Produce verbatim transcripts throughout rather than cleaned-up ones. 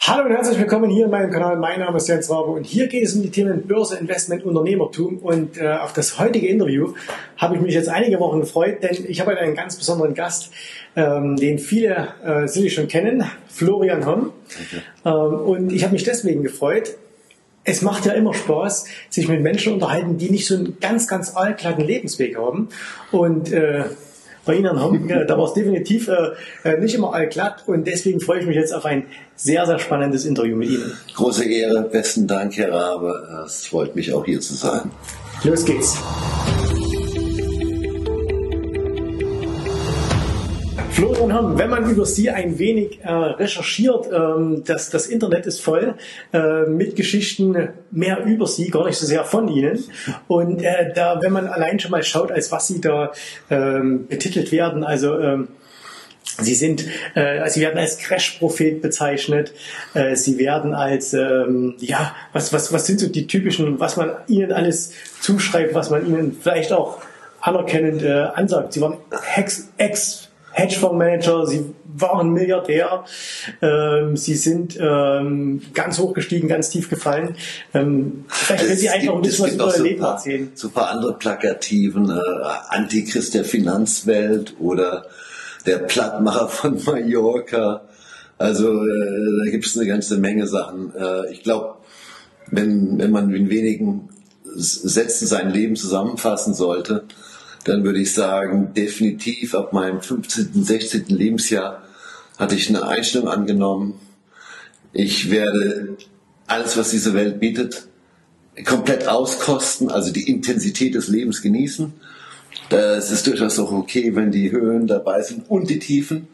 Hallo und herzlich willkommen hier in meinem Kanal. Mein Name ist Jens Rabe und hier geht es um die Themen Börse, Investment, Unternehmertum. Und äh, auf das heutige Interview habe ich mich jetzt einige Wochen gefreut, denn ich habe heute einen ganz besonderen Gast, ähm, den viele äh, sicherlich schon kennen, Florian Homm. Okay. Ähm, und ich habe mich deswegen gefreut. Es macht ja immer Spaß, sich mit Menschen unterhalten, die nicht so einen ganz, ganz allglatten Lebensweg haben. Und äh, bei Ihnen, Homm, ja, da war es definitiv äh, nicht immer allglatt und deswegen freue ich mich jetzt auf ein sehr, sehr spannendes Interview mit Ihnen. Große Ehre, besten Dank, Herr Rabe. Es freut mich auch hier zu sein. Los geht's. Florian Homm, wenn man über Sie ein wenig äh, recherchiert, ähm, das, das Internet ist voll äh, mit Geschichten mehr über Sie, gar nicht so sehr von Ihnen. Und äh, da, wenn man allein schon mal schaut, als was Sie da ähm, betitelt werden, also ähm, Sie sind, äh, Sie werden als Crash-Prophet bezeichnet. Äh, Sie werden als, ähm, ja, was, was, was sind so die typischen, was man Ihnen alles zuschreibt, was man Ihnen vielleicht auch anerkennend äh, ansagt. Sie waren Ex, Ex Hedgefondsmanager, Sie waren Milliardär, ähm, Sie sind ähm, ganz hoch gestiegen, ganz tief gefallen. Ähm, vielleicht können Sie einfach ein bisschen was über Ihr Leben erzählen. So ein paar andere Plakativen, äh, Antichrist der Finanzwelt oder der Plattmacher von Mallorca. Also äh, da gibt es eine ganze Menge Sachen. Äh, ich glaube, wenn, wenn man in wenigen Sätzen sein Leben zusammenfassen sollte, dann würde ich sagen, definitiv ab meinem fünfzehnten, sechzehnten Lebensjahr hatte ich eine Einstellung angenommen. Ich werde alles, was diese Welt bietet, komplett auskosten, also die Intensität des Lebens genießen. Das ist durchaus auch okay, wenn die Höhen dabei sind und die Tiefen.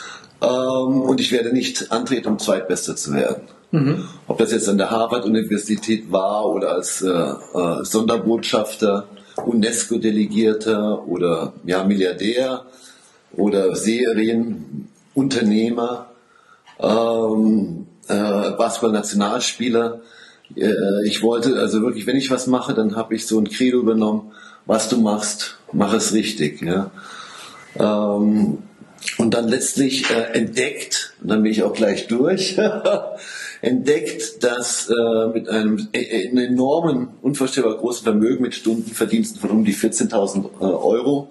Und ich werde nicht antreten, um Zweitbester zu werden. Mhm. Ob das jetzt an der Harvard-Universität war oder als äh, äh, Sonderbotschafter, UNESCO-Delegierter oder ja, Milliardär oder Serienunternehmer, ähm, äh, Basketball-Nationalspieler. Äh, ich wollte also wirklich, wenn ich was mache, dann habe ich so ein Credo übernommen, was du machst, mach es richtig. Ja? Ähm, und dann letztlich äh, entdeckt, und dann bin ich auch gleich durch, entdeckt, dass äh, mit einem, äh, einem enormen, unvorstellbar großen Vermögen mit Stundenverdiensten von um die vierzehntausend äh, Euro,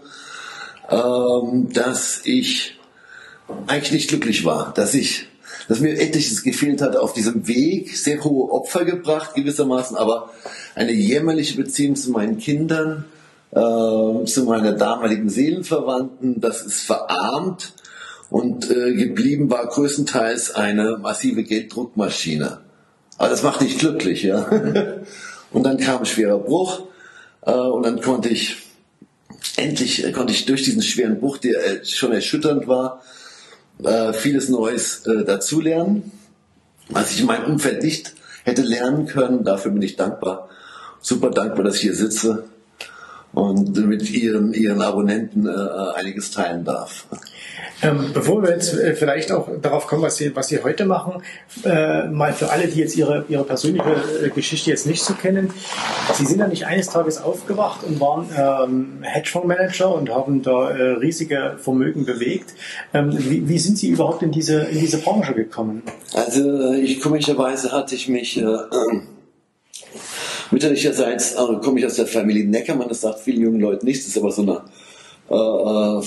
ähm, dass ich eigentlich nicht glücklich war, dass ich, dass mir etliches gefehlt hatte auf diesem Weg, sehr hohe Opfer gebracht gewissermaßen, aber eine jämmerliche Beziehung zu meinen Kindern, äh, zu meiner damaligen Seelenverwandten, das ist verarmt. Und äh, geblieben war größtenteils eine massive Gelddruckmaschine. Aber das macht nicht glücklich, ja. Und dann kam ein schwerer Bruch äh, und dann konnte ich endlich äh, konnte ich durch diesen schweren Bruch, der äh, schon erschütternd war, äh, vieles Neues äh, dazulernen, was ich in meinem Umfeld nicht hätte lernen können. Dafür bin ich dankbar, super dankbar, dass ich hier sitze und mit ihren, ihren Abonnenten äh, einiges teilen darf. Ähm, bevor wir jetzt äh, vielleicht auch darauf kommen, was Sie, was Sie heute machen, äh, mal für alle, die jetzt Ihre, Ihre persönliche äh, Geschichte jetzt nicht so kennen. Sie sind ja nicht eines Tages aufgewacht und waren ähm, Hedgefondsmanager und haben da äh, riesige Vermögen bewegt. Ähm, wie, wie sind Sie überhaupt in diese, in diese Branche gekommen? Also ich komischerweise hatte ich mich... Äh, äh, Mütterlicherseits äh, komme ich aus der Familie Neckermann, das sagt vielen jungen Leuten nichts, das ist aber so eine äh,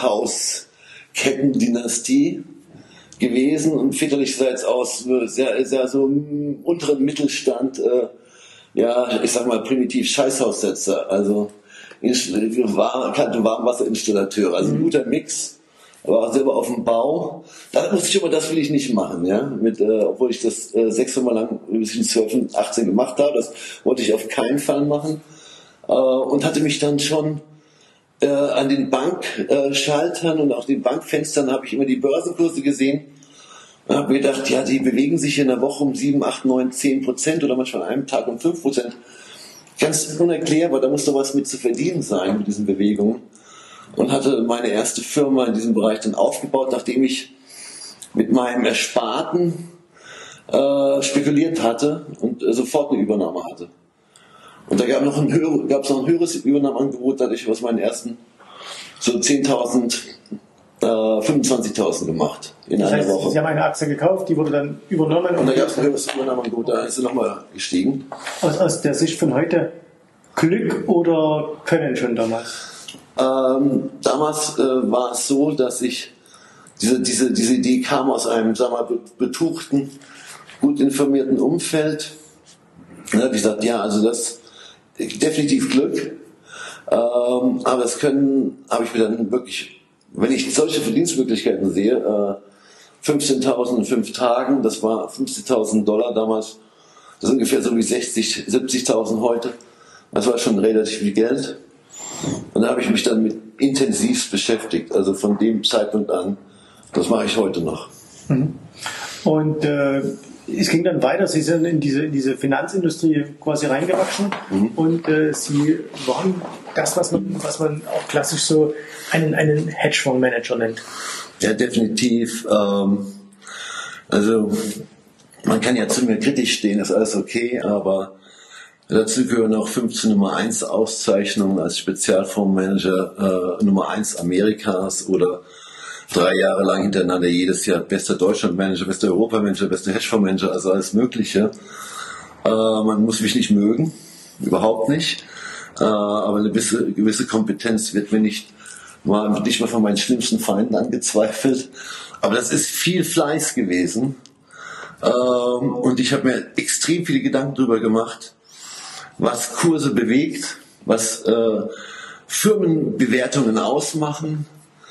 Versandhaus-Kettendynastie gewesen und väterlicherseits aus äh, sehr, sehr so im unteren Mittelstand, äh, ja, ich sag mal primitiv Scheißhaussetzer, also war, kannte Warmwasserinstallateure, also ein guter Mix. War selber auf dem Bau. Da musste ich immer, das will ich nicht machen, ja. Mit, äh, obwohl ich das äh, sechs Mal lang bis ich zwölf, achtzehn gemacht habe, das wollte ich auf keinen Fall machen. Äh, und hatte mich dann schon äh, an den Bankschaltern äh, und auch den Bankfenstern habe ich immer die Börsenkurse gesehen. Und habe mir gedacht, ja, die bewegen sich in der Woche um sieben, acht, neun, zehn Prozent oder manchmal an einem Tag um fünf Prozent. Ganz unerklärbar, da muss doch was mit zu verdienen sein mit diesen Bewegungen. Und hatte meine erste Firma in diesem Bereich dann aufgebaut, nachdem ich mit meinem Ersparten äh, spekuliert hatte und äh, sofort eine Übernahme hatte. Und da gab es noch ein höheres Übernahmeangebot, dadurch, was meinen ersten so zehntausend äh, fünfundzwanzigtausend gemacht in das einer heißt, Woche. Sie haben eine Aktie gekauft, die wurde dann übernommen. Und da gab es eine höhere Übernahme, gut, da ist sie nochmal gestiegen. Aus, aus der Sicht von heute Glück oder Können schon damals? Ähm, damals äh, war es so, dass ich diese, diese, diese Idee kam aus einem, sagen wir mal, betuchten, gut informierten Umfeld. Da habe ich gesagt, ja, also das definitiv Glück. Ähm, aber das können, habe ich mir dann wirklich, wenn ich solche Verdienstmöglichkeiten sehe, äh, fünfzehntausend in fünf Tagen, das war fünfzigtausend Dollar damals, das ist ungefähr so wie sechzig, siebzigtausend heute. Das war schon relativ viel Geld. Und da habe ich mich dann mit intensiv beschäftigt, also von dem Zeitpunkt an, das mache ich heute noch. Mhm. Und äh, es ging dann weiter, Sie sind in diese, in diese Finanzindustrie quasi reingewachsen mhm. und äh, Sie waren das, was man, was man auch klassisch so einen, einen Hedgefondsmanager nennt. Ja, definitiv. Ähm, also man kann ja zu mir kritisch stehen, ist alles okay, aber dazu gehören auch fünfzehn Nummer eins Auszeichnungen als Spezialfondsmanager äh, Nummer eins Amerikas oder drei Jahre lang hintereinander jedes Jahr bester Deutschlandmanager, bester Europamanager, bester Hedgefondsmanager, also alles Mögliche. Äh, man muss mich nicht mögen, überhaupt nicht. Äh, aber eine gewisse, gewisse Kompetenz wird mir nicht mal, nicht mal von meinen schlimmsten Feinden angezweifelt. Aber das ist viel Fleiß gewesen. Ähm, und ich habe mir extrem viele Gedanken darüber gemacht, was Kurse bewegt, was äh, Firmenbewertungen ausmachen,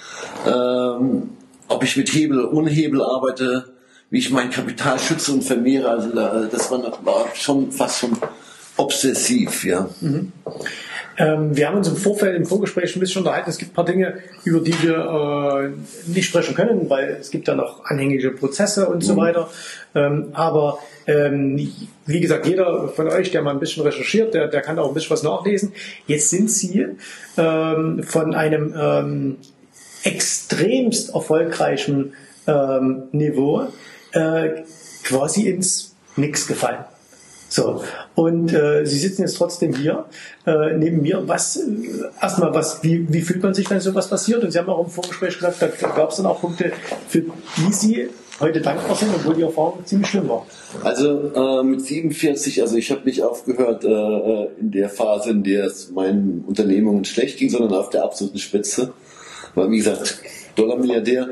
ähm, ob ich mit Hebel oder ohne Hebel arbeite, wie ich mein Kapital schütze und vermehre. Also das war, war schon fast schon obsessiv, ja. Mhm. Ähm, wir haben uns im Vorfeld, im Vorgespräch ein bisschen unterhalten. Es gibt ein paar Dinge, über die wir äh, nicht sprechen können, weil es gibt da noch anhängige Prozesse und mhm. so weiter. Ähm, aber ähm, wie gesagt, jeder von euch, der mal ein bisschen recherchiert, der, der kann auch ein bisschen was nachlesen. Jetzt sind Sie ähm, von einem ähm, extremst erfolgreichen ähm, Niveau äh, quasi ins Nix gefallen. So, und äh, Sie sitzen jetzt trotzdem hier äh, neben mir. Was äh, erstmal, was, wie, wie fühlt man sich, wenn sowas passiert? Und Sie haben auch im Vorgespräch gesagt, da gab es dann auch Punkte, für die Sie heute dankbar sind, obwohl die Erfahrung ziemlich schlimm war. Also äh, mit siebenundvierzig, also ich habe nicht aufgehört äh, in der Phase, in der es meinen Unternehmungen schlecht ging, sondern auf der absoluten Spitze. War wie gesagt Dollarmilliardär,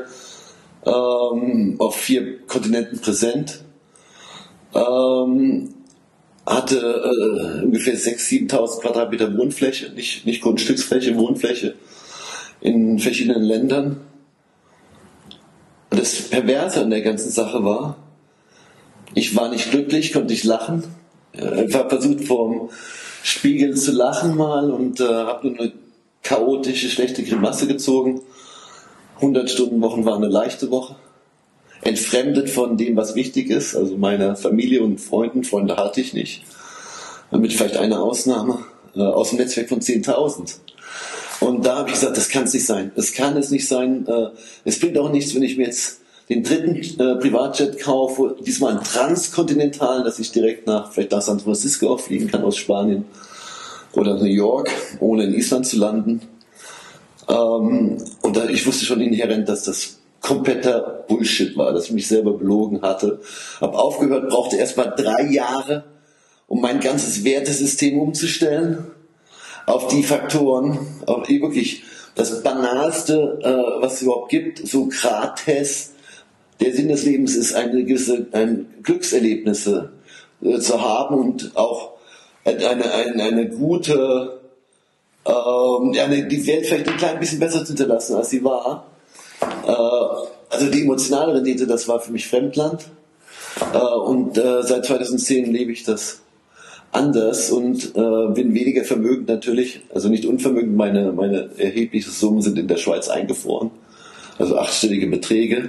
ähm, auf vier Kontinenten präsent. Ähm, hatte äh, ungefähr sechstausend, siebentausend Quadratmeter Wohnfläche, nicht, nicht Grundstücksfläche, Wohnfläche in verschiedenen Ländern. Und das Perverse an der ganzen Sache war, ich war nicht glücklich, konnte nicht lachen. Ich habe versucht, vorm Spiegel zu lachen mal und äh, habe nur eine chaotische, schlechte Grimasse gezogen. hundert Stunden Wochen war eine leichte Woche. Entfremdet von dem, was wichtig ist, also meiner Familie und Freunden. Freunde hatte ich nicht. Mit vielleicht einer Ausnahme äh, aus dem Netzwerk von zehntausend. Und da habe ich gesagt, das kann es nicht sein. Das kann es nicht sein. Äh, es bringt auch nichts, wenn ich mir jetzt den dritten äh, Privatjet kaufe, diesmal einen transkontinentalen, dass ich direkt nach vielleicht nach San Francisco auch fliegen kann aus Spanien oder New York, ohne in Island zu landen. Ähm, und da, ich wusste schon inhärent, dass das kompletter Bullshit war, dass ich mich selber belogen hatte. Hab aufgehört, brauchte erst mal drei Jahre, um mein ganzes Wertesystem umzustellen auf die Faktoren, auf die wirklich das Banalste, äh, was es überhaupt gibt, Sokrates. Der Sinn des Lebens ist, eine gewisse ein Glückserlebnisse äh, zu haben und auch eine, eine, eine gute, äh, eine, die Welt vielleicht ein klein bisschen besser zu hinterlassen, als sie war. Also die emotionale Rendite, das war für mich Fremdland. Und seit zweitausendzehn lebe ich das anders und bin weniger vermögend natürlich, also nicht unvermögend, meine, meine erheblichen Summen sind in der Schweiz eingefroren, also achtstellige Beträge.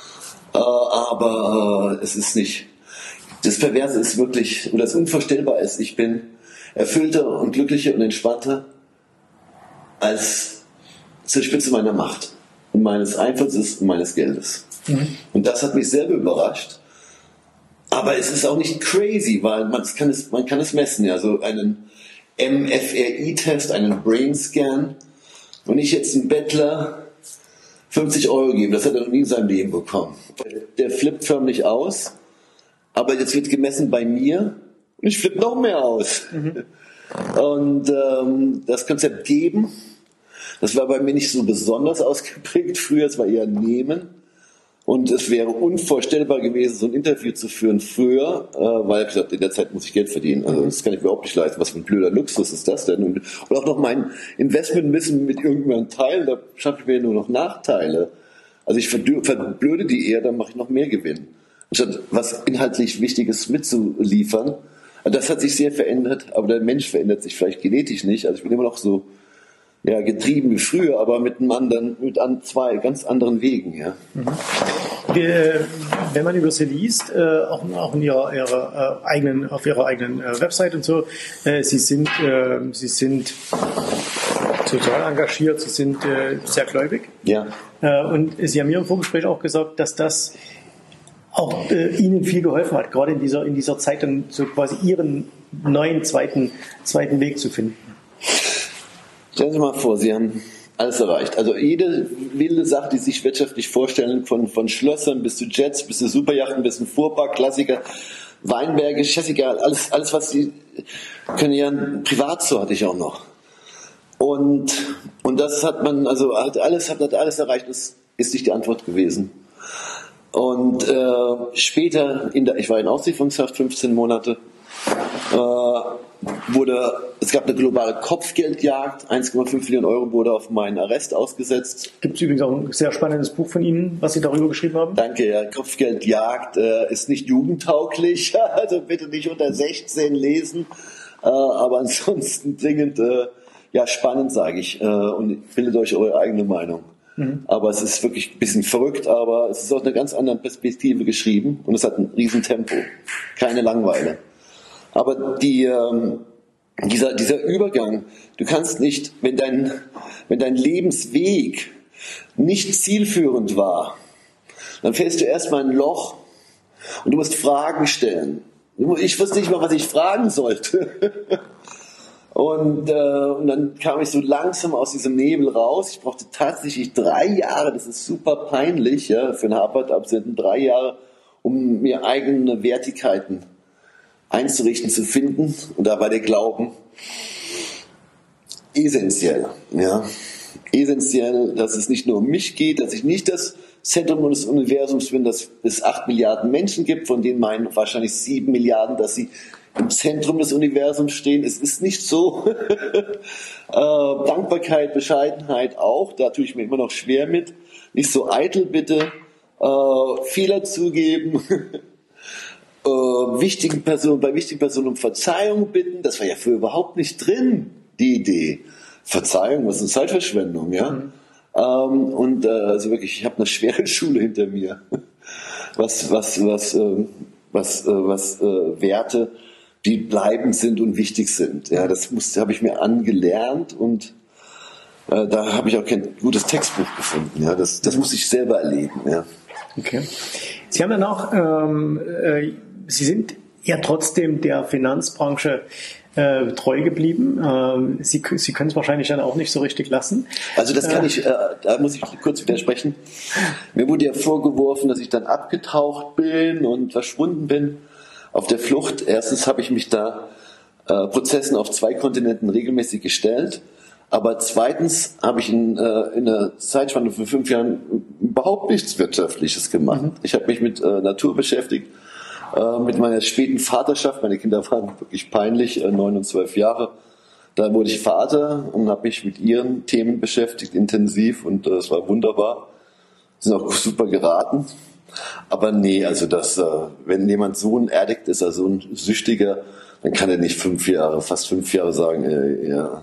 Aber es ist nicht, das Perverse ist wirklich, oder das Unvorstellbare ist, ich bin erfüllter und glücklicher und entspannter als zur Spitze meiner Macht. Meines Einflusses und meines Geldes. Mhm. Und das hat mich selber überrascht. Aber es ist auch nicht crazy, weil man kann es, man kann es messen. Ja, so einen M F R I-Test, einen Brain Scan. Wenn ich jetzt ein Bettler fünfzig Euro geben. Das hat er noch nie in seinem Leben bekommen. Der flippt förmlich aus, aber jetzt wird gemessen bei mir und ich flippe noch mehr aus. Mhm. Und ähm, das Konzept geben, das war bei mir nicht so besonders ausgeprägt früher, es war eher nehmen. Und es wäre unvorstellbar gewesen, so ein Interview zu führen früher, äh, weil ich gesagt, in der Zeit muss ich Geld verdienen. Also das kann ich mir überhaupt nicht leisten. Was für ein blöder Luxus ist das denn? Und, und auch noch mein Investmentwissen mit irgendeinem Teil, da schaffe ich mir nur noch Nachteile. Also ich verblöde die eher, dann mache ich noch mehr Gewinn. Anstatt was inhaltlich Wichtiges mitzuliefern. Also das hat sich sehr verändert, aber der Mensch verändert sich vielleicht genetisch nicht. Also ich bin immer noch so ja, getrieben wie früher, aber mit einem anderen, mit an zwei ganz anderen Wegen. Ja. Mhm. Wenn man über sie liest, äh, auch, auch in ihrer, ihrer äh, eigenen, auf ihrer eigenen äh, Website und so, äh, sie sind, äh, sie sind sozial engagiert, sie sind äh, sehr gläubig. Ja. Äh, und sie haben mir im Vorgespräch auch gesagt, dass das auch äh, ihnen viel geholfen hat, gerade in dieser, in dieser Zeit dann so quasi ihren neuen zweiten, zweiten Weg zu finden. Stellen Sie mal vor, Sie haben alles erreicht. Also jede wilde Sache, die Sie sich wirtschaftlich vorstellen, von, von Schlössern bis zu Jets, bis zu Superjachten, bis zum Fuhrpark, Klassiker, Weinberge, scheißegal, alles, alles, was Sie können, ja, ein Privatzoo hatte ich auch noch. Und, und das hat man, also hat alles, hat alles erreicht, das ist nicht die Antwort gewesen. Und äh, später, in der, ich war in Auslieferungshaft fünfzehn Monate, äh, wurde, es gab eine globale Kopfgeldjagd, eins Komma fünf Millionen Euro wurde auf meinen Arrest ausgesetzt. Gibt es übrigens auch ein sehr spannendes Buch von Ihnen, was Sie darüber geschrieben haben? Danke, ja, Kopfgeldjagd äh, ist nicht jugendtauglich, also bitte nicht unter sechzehn lesen, äh, aber ansonsten dringend, äh, ja, spannend, sage ich, äh, und bildet euch eure eigene Meinung. Mhm. Aber es ist wirklich ein bisschen verrückt, aber es ist aus einer ganz anderen Perspektive geschrieben und es hat ein riesen Tempo, keine Langeweile. Aber die, ähm, dieser, dieser Übergang, du kannst nicht, wenn dein, wenn dein Lebensweg nicht zielführend war, dann fällst du erstmal in ein Loch und du musst Fragen stellen. Ich wusste nicht mal, was ich fragen sollte. Und, äh, und dann kam ich so langsam aus diesem Nebel raus. Ich brauchte tatsächlich drei Jahre, das ist super peinlich, ja, für einen Harvard-Absolventen, drei Jahre, um mir eigene Wertigkeiten einzurichten, zu finden. Und da war der Glauben essentiell. Ja. Essentiell, dass es nicht nur um mich geht, dass ich nicht das Zentrum des Universums bin, dass es acht Milliarden Menschen gibt, von denen meinen wahrscheinlich sieben Milliarden, dass sie im Zentrum des Universums stehen. Es ist nicht so. äh, Dankbarkeit, Bescheidenheit auch, da tue ich mir immer noch schwer mit. Nicht so eitel bitte. Äh, Fehler zugeben. äh, wichtigen Personen, bei wichtigen Personen um Verzeihung bitten. Das war ja früher überhaupt nicht drin, die Idee. Verzeihung, was ist eine Zeitverschwendung, ja? Mhm. Ähm, und äh, also wirklich, ich habe eine schwere Schule hinter mir. was, was, was, äh, was, äh, was äh, Werte, die bleibend sind und wichtig sind. Ja, das habe ich mir angelernt und äh, da habe ich auch kein gutes Textbuch gefunden. Ja, das, das muss ich selber erleben. Ja. Okay. Sie haben dann auch, ähm, äh, Sie sind ja trotzdem der Finanzbranche äh, treu geblieben. Ähm, Sie, Sie können es wahrscheinlich dann auch nicht so richtig lassen. Also das kann äh, ich, äh, da muss ich kurz widersprechen. Mir wurde ja vorgeworfen, dass ich dann abgetaucht bin und verschwunden bin. Auf der Flucht, erstens habe ich mich da äh, Prozessen auf zwei Kontinenten regelmäßig gestellt, aber zweitens habe ich in, äh, in einer Zeitspanne von fünf Jahren überhaupt nichts Wirtschaftliches gemacht. Mhm. Ich habe mich mit äh, Natur beschäftigt, äh, mit meiner späten Vaterschaft. Meine Kinder waren wirklich peinlich, äh, neun und zwölf Jahre. Da wurde ich Vater und habe mich mit ihren Themen beschäftigt, intensiv, und äh, es war wunderbar. Sind auch super geraten. Aber nee, also das, äh, wenn jemand so ein Addict ist, also ein Süchtiger, dann kann er nicht fünf Jahre, fast fünf Jahre sagen, äh, ja,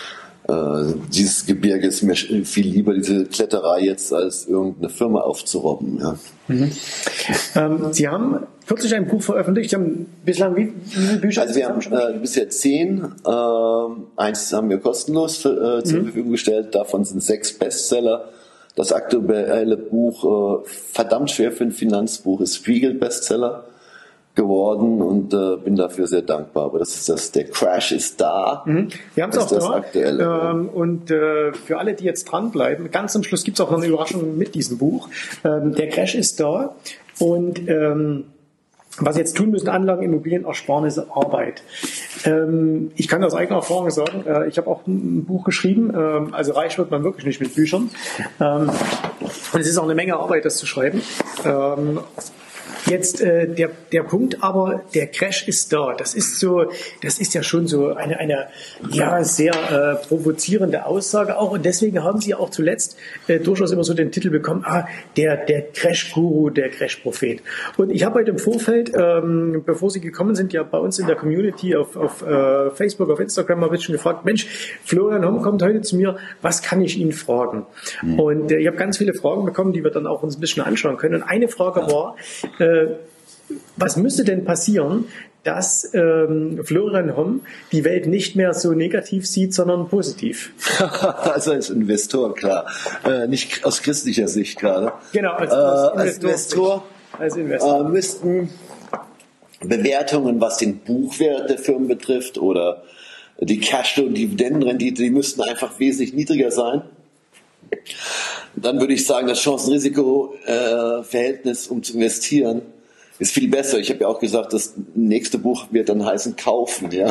äh, dieses Gebirge ist mir viel lieber, diese Kletterei jetzt, als irgendeine Firma aufzurobben. Ja. Mhm. Ähm, Sie haben kürzlich ein Buch veröffentlicht. Sie haben bislang wie, wie viele Bücher? Also wir haben äh, bisher zehn. Äh, eins haben wir kostenlos für, äh, zur mhm. Verfügung gestellt. Davon sind sechs Bestseller. Das aktuelle Buch, äh, verdammt schwer für ein Finanzbuch, ist Spiegel-Bestseller. geworden und äh, bin dafür sehr dankbar. Aber das ist das, der Crash ist da. Mhm. Wir haben es auch das da. Aktuelle. Ähm, und äh, für alle, die jetzt dranbleiben, ganz zum Schluss gibt es auch noch eine Überraschung mit diesem Buch. Ähm, der Crash ist da und ähm, was Sie jetzt tun müssen, Anlagen, Immobilien, Ersparnisse, Arbeit. Ähm, ich kann aus eigener Erfahrung sagen, äh, ich habe auch ein, ein Buch geschrieben, ähm, also reich wird man wirklich nicht mit Büchern. Ähm, und es ist auch eine Menge Arbeit, das zu schreiben. Ähm, Jetzt äh, der der Punkt, aber der Crash ist da. Das ist so, das ist ja schon so eine eine ja sehr äh, provozierende Aussage auch und deswegen haben Sie auch zuletzt äh, durchaus immer so den Titel bekommen, ah der der Crash-Guru, der Crash-Prophet. Und ich habe heute im Vorfeld, ähm, bevor Sie gekommen sind, ja bei uns in der Community auf auf äh, Facebook, auf Instagram habe ich schon gefragt, Mensch, Florian Homm kommt heute zu mir, was kann ich ihn fragen? Mhm. Und äh, ich habe ganz viele Fragen bekommen, die wir dann auch uns ein bisschen anschauen können. Und eine Frage war äh, was müsste denn passieren, dass ähm, Florian Homm die Welt nicht mehr so negativ sieht, sondern positiv? Also als Investor, klar. Äh, nicht aus christlicher Sicht gerade. Genau, als, äh, als als Investor, als Investor. Äh, müssten Bewertungen, was den Buchwert der Firmen betrifft oder die Cashflow- und Dividendenrendite, die müssten einfach wesentlich niedriger sein. Dann würde ich sagen, das Chancen-Risiko-Verhältnis, um zu investieren, ist viel besser. Ich habe ja auch gesagt, das nächste Buch wird dann heißen Kaufen. Ja.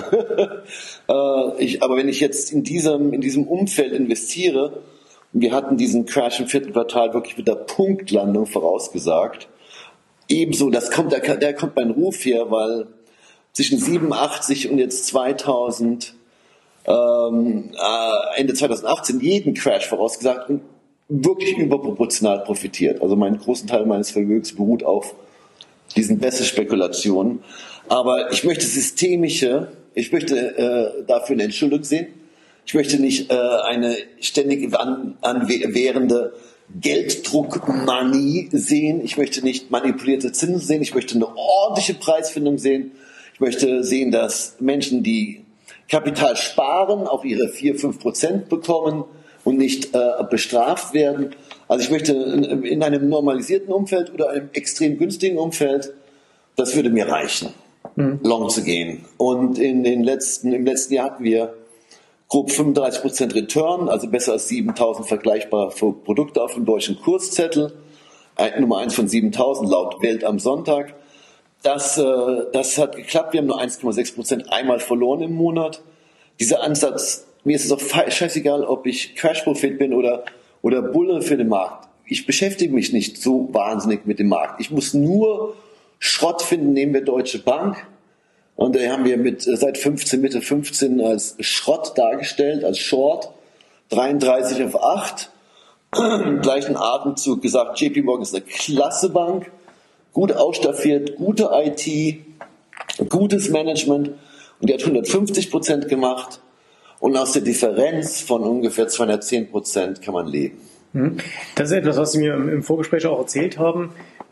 ich, aber wenn ich jetzt in diesem, in diesem Umfeld investiere, und wir hatten diesen Crash im vierten Quartal wirklich mit der Punktlandung vorausgesagt, ebenso, das kommt, der, der kommt mein Ruf her, weil zwischen siebenundachtzig und jetzt zweitausend, ähm, Ende zweitausendachtzehn jeden Crash vorausgesagt und wirklich überproportional profitiert. Also meinen großen Teil meines Vermögens beruht auf diesen Bässe-Spekulationen. Aber ich möchte systemische, ich möchte äh, dafür eine Entschuldigung sehen. Ich möchte nicht äh, eine ständig an, anwährende Gelddruckmanie sehen. Ich möchte nicht manipulierte Zinsen sehen. Ich möchte eine ordentliche Preisfindung sehen. Ich möchte sehen, dass Menschen, die Kapital sparen, auch ihre vier, fünf Prozent bekommen und nicht äh, bestraft werden. Also ich möchte in, in einem normalisierten Umfeld oder einem extrem günstigen Umfeld, das würde mir reichen, mhm. long zu gehen. Und in den letzten, im letzten Jahr hatten wir grob fünfunddreißig Prozent Return, also besser als siebentausend vergleichbare Produkte auf dem deutschen Kurszettel. Nummer eins von siebentausend laut Welt am Sonntag. Das, äh, das hat geklappt. Wir haben nur eins Komma sechs Prozent einmal verloren im Monat. Dieser Ansatz, mir ist es auch scheißegal, ob ich Crash-Prophet bin oder, oder Bulle für den Markt. Ich beschäftige mich nicht so wahnsinnig mit dem Markt. Ich muss nur Schrott finden, nehmen wir Deutsche Bank. Und da haben wir mit seit fünfzehn, Mitte fünfzehn als Schrott dargestellt, als Short. dreiunddreißig auf acht. Im gleichen Atemzug gesagt, J P Morgan ist eine klasse Bank. Gut ausstaffiert, gute I T, gutes Management. Und die hat hundertfünfzig Prozent gemacht. Und aus der Differenz von ungefähr zweihundertzehn Prozent kann man leben. Das ist etwas, was Sie mir im Vorgespräch auch erzählt haben.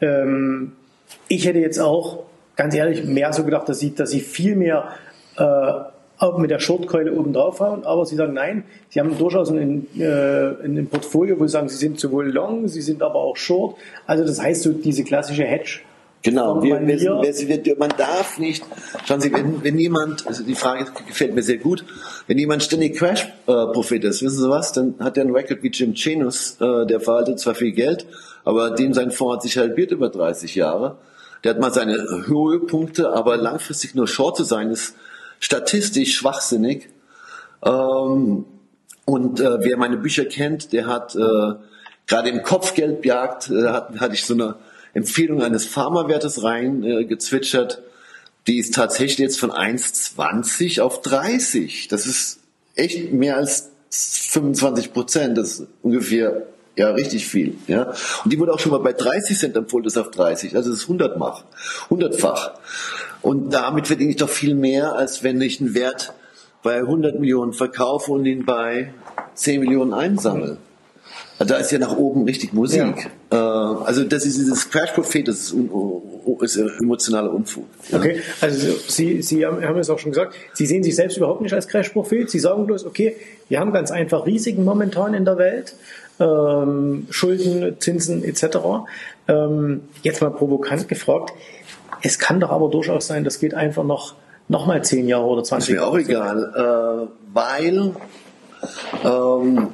Ich hätte jetzt auch, ganz ehrlich, mehr so gedacht, dass Sie, dass Sie viel mehr auch mit der Shortkeule oben drauf hauen. Aber Sie sagen, nein, Sie haben durchaus ein, ein Portfolio, wo Sie sagen, Sie sind sowohl long, Sie sind aber auch short. Also das heißt so diese klassische Hedge. Genau, wir, wir, wir, man darf nicht, schauen Sie, wenn, wenn jemand, also die Frage gefällt mir sehr gut, wenn jemand ständig Crash-Prophet ist, wissen Sie was, dann hat er einen Record wie Jim Chenus, äh, der verwaltet zwar viel Geld, aber dem sein Fonds hat sich halbiert über dreißig Jahre. Der hat mal seine Höhepunkte, aber langfristig nur Short zu sein, ist statistisch schwachsinnig. Ähm, und äh, wer meine Bücher kennt, der hat äh, gerade im Kopfgeldjagd, äh, hat, hatte ich so eine Empfehlung eines Pharmawertes rein äh, gezwitschert, die ist tatsächlich jetzt von eins Komma zwanzig auf dreißig. Das ist echt mehr als fünfundzwanzig Prozent. Das ist ungefähr, ja, richtig viel. Ja. Und die wurde auch schon mal bei dreißig Cent empfohlen, das ist auf dreißig. Also das ist hundertfach. hundertfach. Und damit verdiene ich doch viel mehr, als wenn ich einen Wert bei hundert Millionen verkaufe und ihn bei zehn Millionen einsammle. Da ist ja nach oben richtig Musik. Ja. Äh, also das ist dieses Crash-Prophet, das ist, un, ist emotionaler Unfug. Ja. Okay, also Sie, Sie haben, haben es auch schon gesagt, Sie sehen sich selbst überhaupt nicht als Crash-Prophet. Sie sagen bloß, okay, wir haben ganz einfach Risiken momentan in der Welt, ähm, Schulden, Zinsen et cetera. Ähm, jetzt mal provokant gefragt, Es kann doch aber durchaus sein, das geht einfach noch, noch mal zehn Jahre oder zwanzig Jahre. Ist mir auch egal, äh, weil ähm,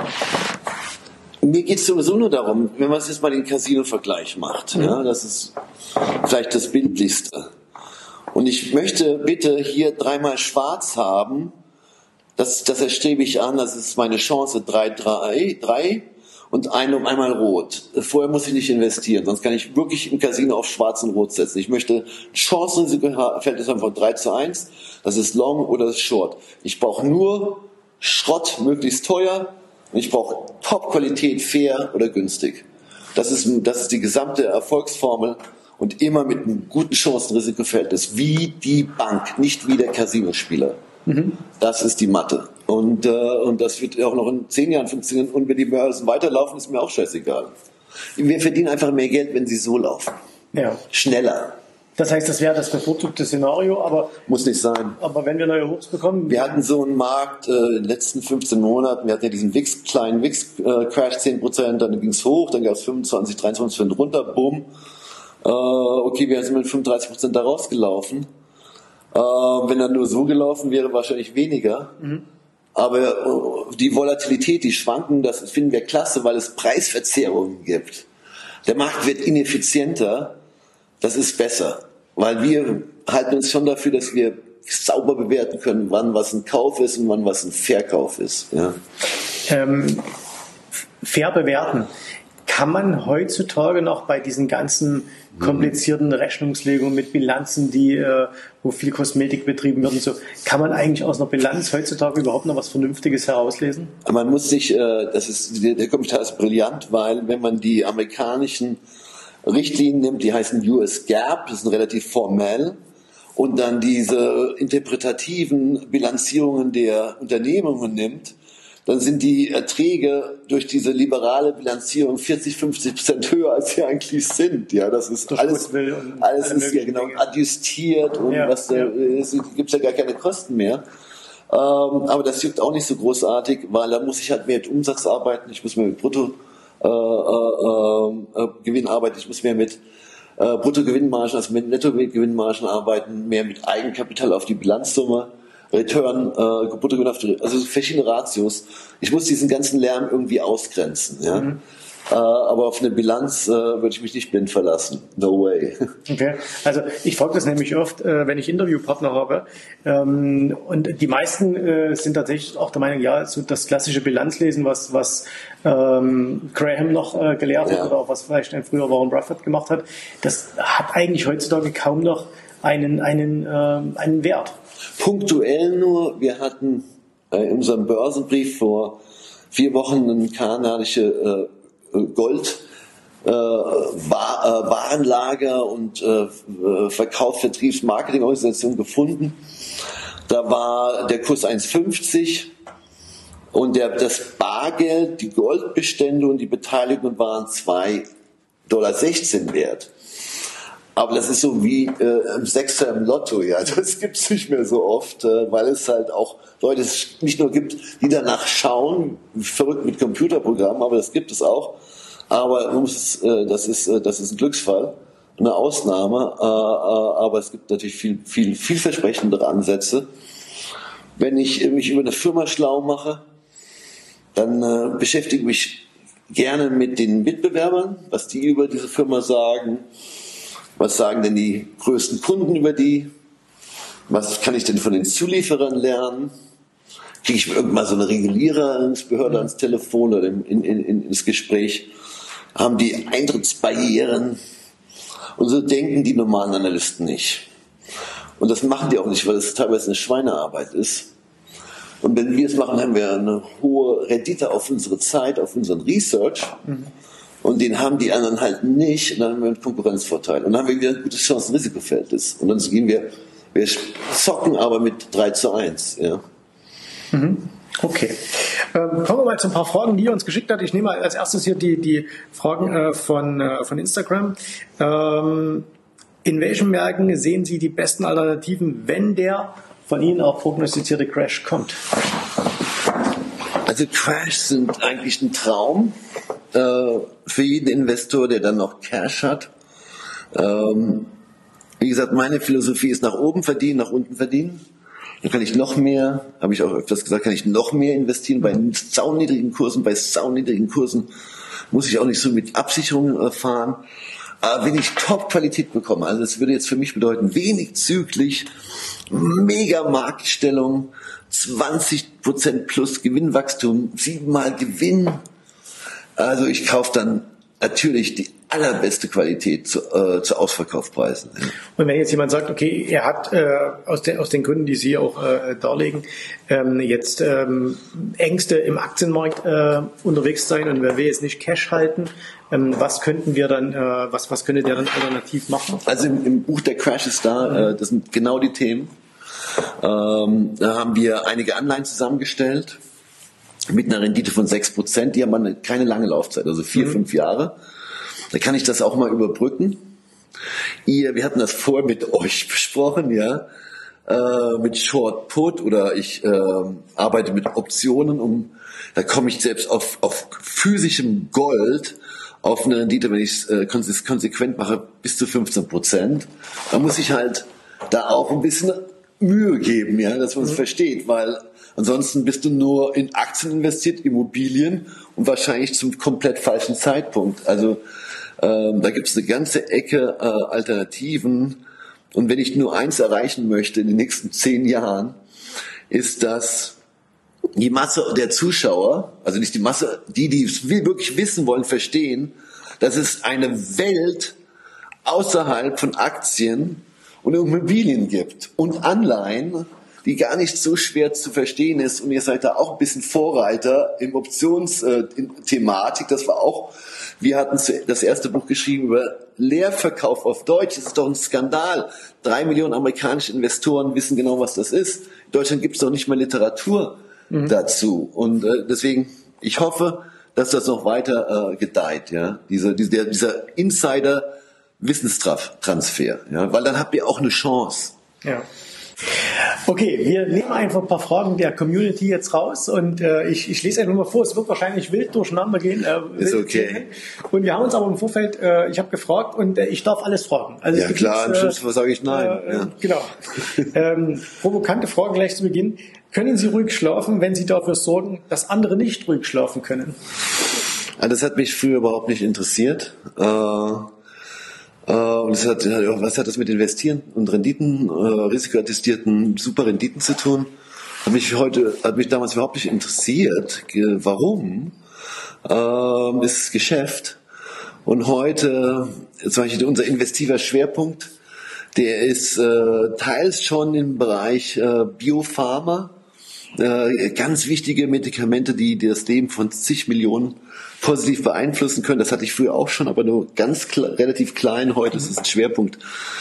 mir geht es sowieso nur darum, wenn man es jetzt mal den Casino-Vergleich macht, mhm. ja, das ist vielleicht das Bildlichste. Und ich möchte bitte hier dreimal schwarz haben, das, das erstrebe ich an, das ist meine Chance, drei, drei, drei und eine um einmal rot. Vorher muss ich nicht investieren, sonst kann ich wirklich im Casino auf schwarz und rot setzen. Ich möchte Chancenrisiko-Verhältnis haben von drei zu eins, das ist Long oder das ist Short. Ich brauche nur Schrott, möglichst teuer, und ich brauche Top-Qualität, fair oder günstig. Das ist, das ist die gesamte Erfolgsformel und immer mit einem guten Chancen-Risiko-Verhältnis, wie die Bank, nicht wie der Casinospieler. Mhm. Das ist die Mathe. Und, äh, und das wird auch noch in zehn Jahren funktionieren. Und wenn die Börsen weiterlaufen, ist mir auch scheißegal. Wir verdienen einfach mehr Geld, wenn sie so laufen. Ja. Schneller. Das heißt, das wäre das bevorzugte Szenario, aber muss nicht sein. Aber wenn wir neue Hochs bekommen, wir hatten so einen Markt äh, in den letzten fünfzehn Monaten. Wir hatten ja diesen Wix, kleinen Wix-Crash, äh, zehn Prozent, dann ging es hoch, dann gab es fünfundzwanzig, dreiundzwanzig Prozent runter, bumm. Äh, okay, wir sind mit fünfunddreißig Prozent da rausgelaufen. Äh, wenn er nur so gelaufen wäre, wahrscheinlich weniger. Mhm. Aber äh, die Volatilität, die Schwanken, das finden wir klasse, weil es Preisverzerrungen gibt. Der Markt wird ineffizienter. Das ist besser, weil wir halten uns schon dafür, dass wir sauber bewerten können, wann was ein Kauf ist und wann was ein Verkauf ist. Ja. Ähm, fair bewerten. Kann man heutzutage noch bei diesen ganzen komplizierten Rechnungslegungen mit Bilanzen, die, äh, wo viel Kosmetik betrieben wird und so, kann man eigentlich aus einer Bilanz heutzutage überhaupt noch was Vernünftiges herauslesen? Man muss sich, äh, das ist, der Kommentar ist brillant, weil wenn man die amerikanischen Richtlinien nimmt, die heißen U S GAAP, das sind relativ formell, und dann diese interpretativen Bilanzierungen der Unternehmungen nimmt, dann sind die Erträge durch diese liberale Bilanzierung vierzig, fünfzig Prozent höher, als sie eigentlich sind. Ja, das ist durch alles, alles ist ja genau adjustiert und ja, was da ja. ist, gibt's ja gar keine Kosten mehr. Ähm, aber das juckt auch nicht so großartig, weil da muss ich halt mehr mit Umsatz arbeiten, ich muss mehr mit Brutto Äh, äh, äh, Gewinn arbeiten, ich muss mehr mit äh, Bruttogewinnmargen, also mit Nettogewinnmargen arbeiten, mehr mit Eigenkapital auf die Bilanzsumme, Return, äh, Bruttogewinn auf die, also verschiedene Ratios. Ich muss diesen ganzen Lärm irgendwie ausgrenzen, ja. Mhm. Äh, aber auf eine Bilanz äh, würde ich mich nicht blind verlassen. No way. Okay, also ich frage das nämlich oft, äh, wenn ich Interviewpartner habe. Ähm, und die meisten äh, sind tatsächlich auch der Meinung, ja, so das klassische Bilanzlesen, was, was ähm, Graham noch äh, gelehrt hat, ja, oder auch was vielleicht ein früher Warren Buffett gemacht hat, das hat eigentlich heutzutage kaum noch einen, einen, äh, einen Wert. Punktuell nur, wir hatten äh, in unserem Börsenbrief vor vier Wochen eine kanadische äh, Gold, äh, War, äh, Warenlager und äh, Verkauf, Vertriebs, Marketingorganisation gefunden. Da war der Kurs eins fünfzig und der, das Bargeld, die Goldbestände und die Beteiligungen waren zwei Komma sechzehn Dollar wert. Aber das ist so wie äh, im Sechser im Lotto, ja. Das gibt's nicht mehr so oft, äh, weil es halt auch Leute nicht nur gibt, die danach schauen, verrückt mit Computerprogrammen, aber das gibt es auch. Aber man muss, äh, das ist, äh, das ist ein Glücksfall, eine Ausnahme. Äh, äh, aber es gibt natürlich viel, viel, vielversprechendere Ansätze. Wenn ich mich über eine Firma schlau mache, dann äh, beschäftige ich mich gerne mit den Mitbewerbern, was die über diese Firma sagen. Was sagen denn die größten Kunden über die? Was kann ich denn von den Zulieferern lernen? Kriege ich irgendwann so eine Regulierungsbehörde ans Telefon oder in, in, in, ins Gespräch? Haben die Eintrittsbarrieren? Und so denken die normalen Analysten nicht. Und das machen die auch nicht, weil es teilweise eine Schweinearbeit ist. Und wenn wir es machen, haben wir eine hohe Rendite auf unsere Zeit, auf unseren Research. Mhm. Und den haben die anderen halt nicht. Und dann haben wir einen Konkurrenzvorteil. Und dann haben wir wieder ein gutes Chancen-Risiko-Verhältnis. Und dann gehen wir, wir zocken aber mit drei zu eins. Ja. Mhm. Okay. Ähm, kommen wir mal zu ein paar Fragen, die ihr uns geschickt habt. Ich nehme mal als erstes hier die, die Fragen äh, von, äh, von Instagram. Ähm, in welchen Märkten sehen Sie die besten Alternativen, wenn der von Ihnen auch prognostizierte Crash kommt? Also Crash sind eigentlich ein Traum äh, für jeden Investor, der dann noch Cash hat. Ähm, Wie gesagt, meine Philosophie ist nach oben verdienen, nach unten verdienen. Dann kann ich noch mehr, habe ich auch öfters gesagt, kann ich noch mehr investieren bei sauniedrigen Kursen. Bei sauniedrigen Kursen muss ich auch nicht so mit Absicherungen fahren. Aber wenn ich Top-Qualität bekomme, also das würde jetzt für mich bedeuten, wenig zyklisch, mega Marktstellung, zwanzig Prozent plus Gewinnwachstum, siebenmal Gewinn. Also ich kaufe dann natürlich die allerbeste Qualität zu, äh, zu Ausverkaufspreisen. Und wenn jetzt jemand sagt, okay, er hat äh, aus, den, aus den Gründen, die Sie auch äh, darlegen, ähm, jetzt ähm, Ängste im Aktienmarkt äh, unterwegs sein und wer will jetzt nicht Cash halten, ähm, was könnten wir dann, äh, was, was könnte der dann alternativ machen? Also im, im Buch Der Crash ist da, mhm. äh, das sind genau die Themen. Ähm, da haben wir einige Anleihen zusammengestellt mit einer Rendite von sechs Prozent. Die haben eine, keine lange Laufzeit, also vier, mhm. fünf Jahre. Da kann ich das auch mal überbrücken. Ihr, wir hatten das vorher mit euch besprochen, ja, äh, mit Short Put oder ich äh, arbeite mit Optionen, um, da komme ich selbst auf, auf physischem Gold auf eine Rendite, wenn ich es äh, konsequent mache, bis zu fünfzehn Prozent. Da muss ich halt da auch ein bisschen Mühe geben, ja, dass man es mhm. versteht, weil ansonsten bist du nur in Aktien investiert, Immobilien und wahrscheinlich zum komplett falschen Zeitpunkt. Also ähm, da gibt es eine ganze Ecke äh, Alternativen. Und wenn ich nur eins erreichen möchte in den nächsten zehn Jahren, ist, dass die Masse der Zuschauer, also nicht die Masse, die, die es wirklich wissen wollen, verstehen, dass es eine Welt außerhalb von Aktien und Immobilien gibt und Anleihen, die gar nicht so schwer zu verstehen ist. Und ihr seid da auch ein bisschen Vorreiter im Optionsthematik. Das war auch, wir hatten das erste Buch geschrieben über Leerverkauf auf Deutsch. Das ist doch ein Skandal. Drei Millionen amerikanische Investoren wissen genau, was das ist. In Deutschland gibt es doch nicht mal Literatur mhm. dazu. Und äh, deswegen, ich hoffe, dass das noch weiter äh, gedeiht. Ja, Diese, dieser, dieser Insider-Wissenstransfer. Ja, weil dann habt ihr auch eine Chance. Ja. Okay, wir nehmen einfach ein paar Fragen der Community jetzt raus und äh, ich, ich lese einfach mal vor, es wird wahrscheinlich wild durcheinander gehen. Äh, ist okay. Gehen. Und wir haben uns aber im Vorfeld, äh, ich habe gefragt und äh, ich darf alles fragen. Also ja klar, am Schluss äh, sage ich nein. Äh, ja. Genau. ähm, provokante Fragen gleich zu Beginn. Können Sie ruhig schlafen, wenn Sie dafür sorgen, dass andere nicht ruhig schlafen können? Ja, das hat mich früher überhaupt nicht interessiert. Äh, Und das hat, was hat das mit Investieren und Renditen, äh, risikoattestierten super Renditen zu tun? Hat mich heute, hat mich damals überhaupt nicht interessiert. Warum? Ähm, ist Geschäft. Und heute, zum Beispiel unser investiver Schwerpunkt, der ist äh, teils schon im Bereich äh, Biopharma, äh, ganz wichtige Medikamente, die, die das Leben von zig Millionen positiv beeinflussen können. Das hatte ich früher auch schon, aber nur ganz kle- relativ klein. Heute ist es ein Schwerpunkt.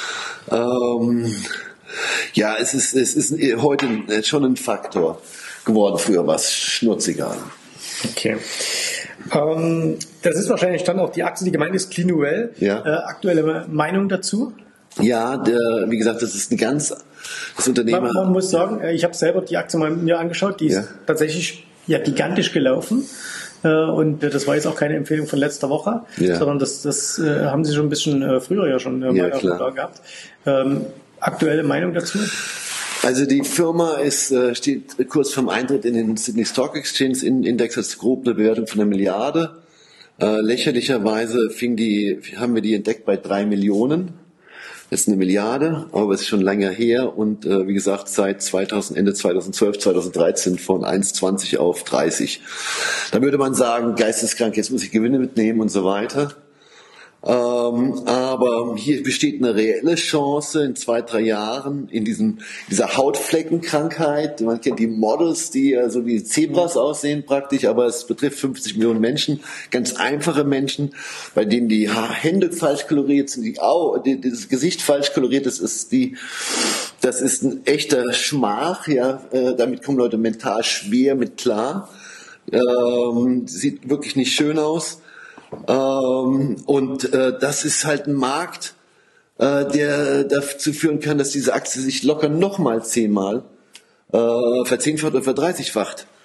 Ähm, ja, es ist, es ist heute schon ein Faktor geworden. Früher war es schnurzegal. Okay. Ähm, das ist wahrscheinlich dann auch die Aktie, die gemeint ist, Clinuvel. Ja. Äh, aktuelle Meinung dazu? Ja, der, wie gesagt, das ist ein ganz, das Unternehmen. Man, man muss sagen, ich habe selber die Aktie mal mir angeschaut, die ist ja. tatsächlich ja gigantisch gelaufen. Und das war jetzt auch keine Empfehlung von letzter Woche, ja. sondern das, das äh, haben Sie schon ein bisschen äh, früher ja schon äh, ja, mal klar. gehabt. Ähm, aktuelle Meinung dazu? Also die Firma ist, äh, steht kurz vorm Eintritt in den Sydney Stock Exchange Index, das ist grob eine Bewertung von einer Milliarde. Äh, lächerlicherweise fing die, haben wir die entdeckt bei drei Millionen. Das ist eine Milliarde, aber es ist schon länger her und äh, wie gesagt seit zweitausend, Ende zweitausendzwölf, zweitausenddreizehn von eins Komma zwanzig auf dreißig. Da würde man sagen, geisteskrank, jetzt muss ich Gewinne mitnehmen und so weiter. Ähm, aber hier besteht eine reelle Chance in zwei, drei Jahren in diesem, dieser Hautfleckenkrankheit. Man kennt die Models, die ja so wie Zebras aussehen praktisch, aber es betrifft fünfzig Millionen Menschen, ganz einfache Menschen, bei denen die Hände falsch koloriert sind, die Au, die, das Gesicht falsch koloriert ist, ist die, das ist ein echter Schmach, ja, äh, damit kommen Leute mental schwer mit klar. Ähm, sieht wirklich nicht schön aus. Ähm, und äh, das ist halt ein Markt, äh, der dazu führen kann, dass diese Aktie sich locker nochmal zehnmal äh, verzehnfacht oder verdreißigfacht.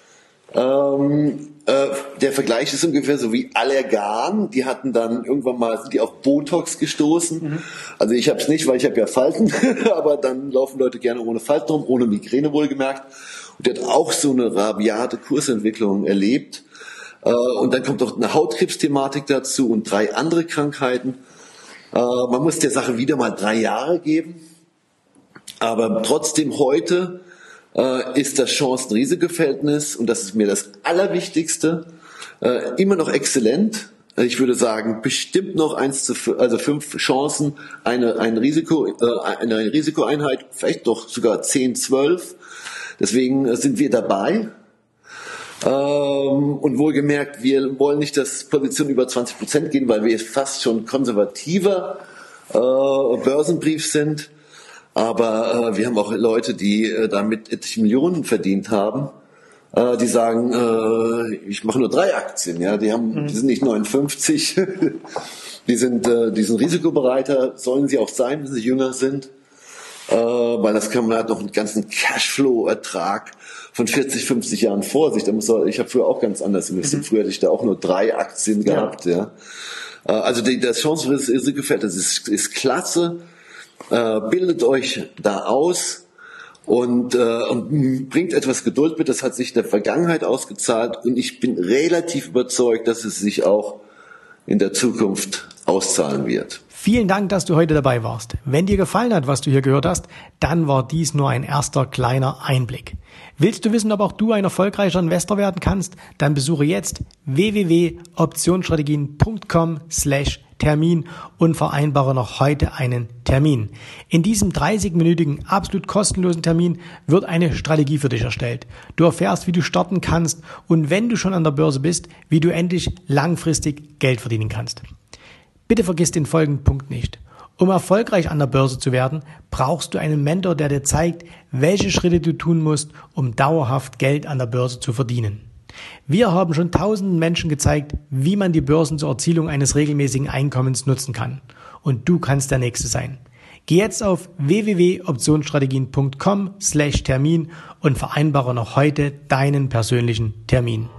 Ähm, äh, der Vergleich ist ungefähr so wie Allergan. Die hatten dann irgendwann mal, sind die auf Botox gestoßen. Mhm. Also ich habe es nicht, weil ich habe ja Falten, aber dann laufen Leute gerne ohne Falten rum, ohne Migräne wohlgemerkt. Und der hat auch so eine rabiate Kursentwicklung erlebt. Äh, und dann kommt noch eine Hautkrebsthematik dazu und drei andere Krankheiten. Äh, man muss der Sache wieder mal drei Jahre geben. Aber trotzdem heute äh, ist das Chancen-Risiko-Verhältnis, und das ist mir das Allerwichtigste, äh, immer noch exzellent. Ich würde sagen, bestimmt noch eins zu fünf, also fünf Chancen, eine, ein Risiko, äh, eine Risikoeinheit, vielleicht doch sogar zehn, zwölf. Deswegen sind wir dabei. Ähm, und wohlgemerkt, wir wollen nicht, dass Positionen über zwanzig Prozent gehen, weil wir fast schon konservativer äh, Börsenbrief sind. Aber äh, wir haben auch Leute, die äh, damit etliche Millionen verdient haben, äh, die sagen, äh, ich mache nur drei Aktien. Ja, die haben, mhm. die sind nicht neunundfünfzig, die sind, äh, die sind risikobereiter, sollen sie auch sein, wenn sie jünger sind, äh, weil das kann man halt noch einen ganzen Cashflow-Ertrag von vierzig, fünfzig Jahren vor sich. Da muss er, ich habe früher auch ganz anders investiert. Mhm. Früher hatte ich da auch nur drei Aktien gehabt. Ja, ja. Also die, das Chancen-Risiko-Feld, das ist, ist klasse. Äh, bildet euch da aus und, äh, und bringt etwas Geduld mit. Das hat sich in der Vergangenheit ausgezahlt und ich bin relativ überzeugt, dass es sich auch in der Zukunft auszahlen wird. Vielen Dank, dass du heute dabei warst. Wenn dir gefallen hat, was du hier gehört hast, dann war dies nur ein erster kleiner Einblick. Willst du wissen, ob auch du ein erfolgreicher Investor werden kannst? Dann besuche jetzt w w w punkt optionsstrategien punkt com slash Termin und vereinbare noch heute einen Termin. In diesem dreißigminütigen, absolut kostenlosen Termin wird eine Strategie für dich erstellt. Du erfährst, wie du starten kannst und wenn du schon an der Börse bist, wie du endlich langfristig Geld verdienen kannst. Bitte vergiss den folgenden Punkt nicht. Um erfolgreich an der Börse zu werden, brauchst du einen Mentor, der dir zeigt, welche Schritte du tun musst, um dauerhaft Geld an der Börse zu verdienen. Wir haben schon tausenden Menschen gezeigt, wie man die Börsen zur Erzielung eines regelmäßigen Einkommens nutzen kann. Und du kannst der Nächste sein. Geh jetzt auf w w w punkt optionsstrategien punkt com slash Termin und vereinbare noch heute deinen persönlichen Termin.